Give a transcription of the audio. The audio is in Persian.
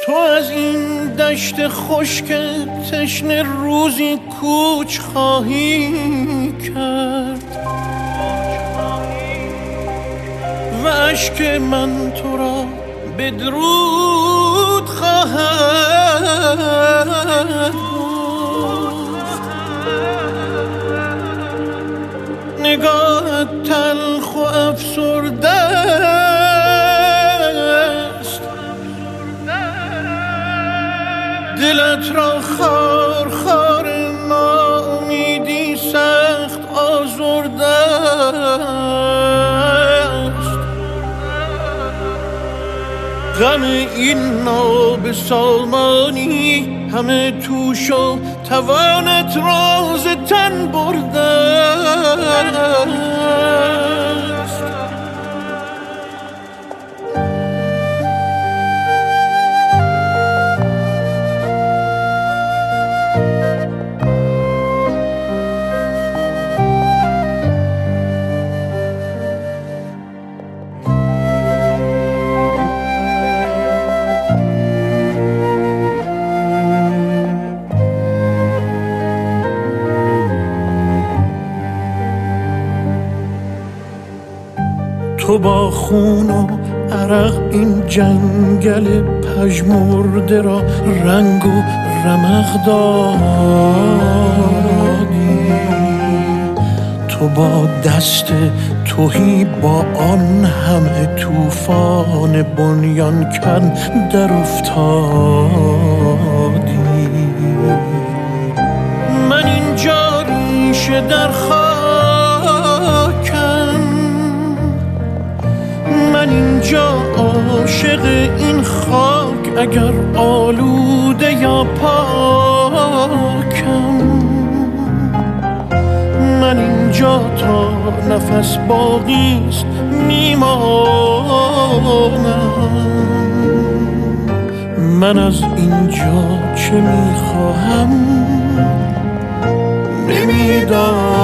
تو از این دشت خشک تشنه روزی کوچ خواهی کرد و اشک من تو را به درود خواهد گفت. نگاهت تلخ و افسرده است، دلت را خار خار ناامیدی سخت آزرده است. غم این ناب سامانی همه توش و توانت راز تن برده است. تو با خون و عرق این جنگل پژمرده را رنگ و رمق دادی. تو با دست تهی با آن همه طوفان بنیان کن در افتادی. من اینجا ریشه در من اینجا عاشق این خاک، اگر آلوده یا پاکم. من اینجا تا نفس باقیست میمانم. من از اینجا چه میخواهم نمیدانم.